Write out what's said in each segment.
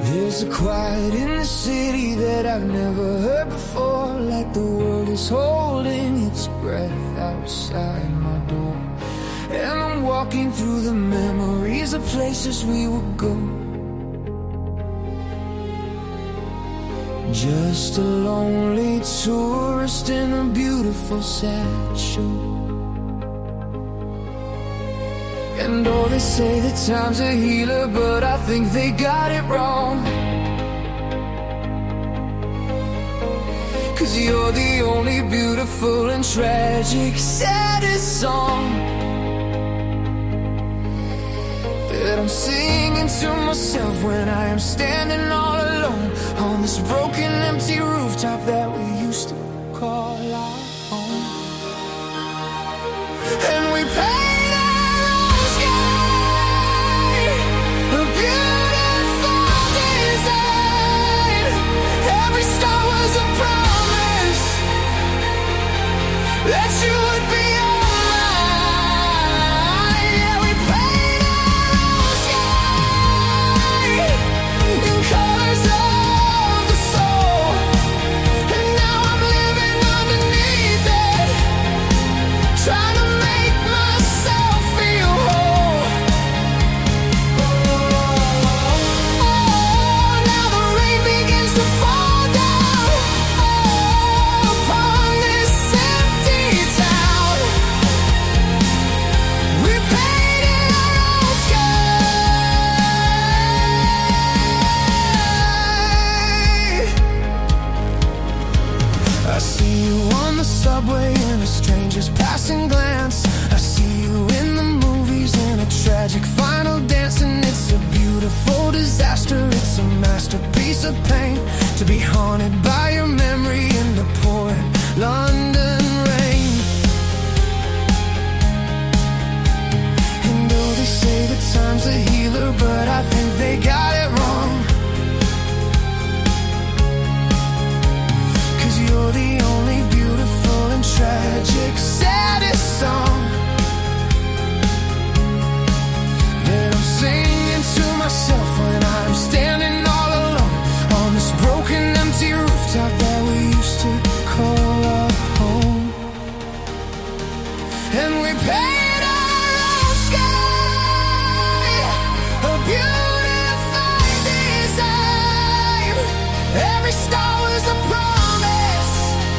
There's a quiet in the city that I've never heard before, like the world is holding its breath outside my door. And I'm walking through the memories of places we would go. Just a lonely tourist in a beautiful sad show. And oh, they say that time's a healer, but I think they got it wrong. 'Cause you're the only beautiful and tragic, saddest song that I'm singing to myself when I am standing all alone on this broken, empty rooftop that we used to call our home. And we paint our own sky, a beautiful design. Every star was a promise that you would be all mine. Yeah, we paint our own sky in colors of the soul. And now I'm living underneath it, trying to make myself feel whole. Oh, now the rain begins to fall down upon this empty town. We painted our own sky. I see you on the subway in a stranger's passing glance. I see you in the movies in a tragic final dance. And it's a beautiful disaster, it's a masterpiece of pain, to be haunted by your memory in the pouring London rain. And oh, they say that time's a healer, but I think they got it wrong. 'Cause you're the only beautiful and tragic, saddest song that I'm singing to myself when I'm standing all alone on this broken, empty rooftop that we used to call our home. And we paint our own sky, a beautiful design. Every star was a promise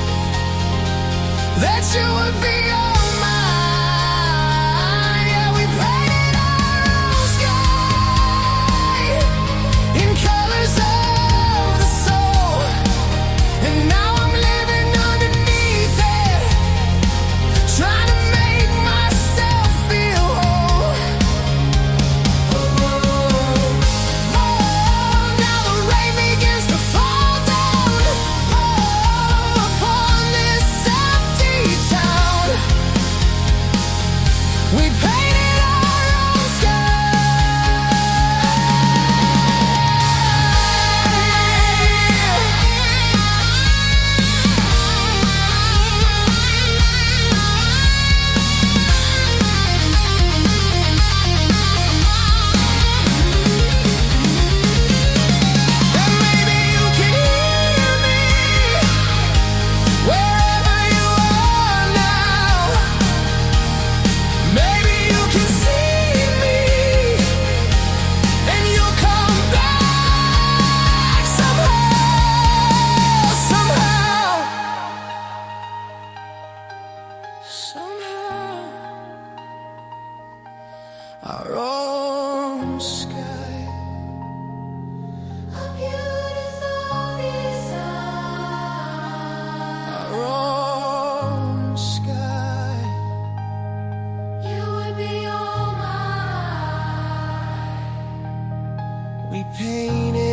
that you would be all mine. Yeah, we painted our own sky in colors of the soul. And now I'm living underneath it, trying to make myself feel whole. Oh, now the rain begins to fall down upon this empty town. We painted our own And maybe you can hear me wherever you are now. Maybe you can see me and you'll come back somehow, somehow, somehow. Our own sky, a beautiful design. Our own sky, you would be all mine. We painted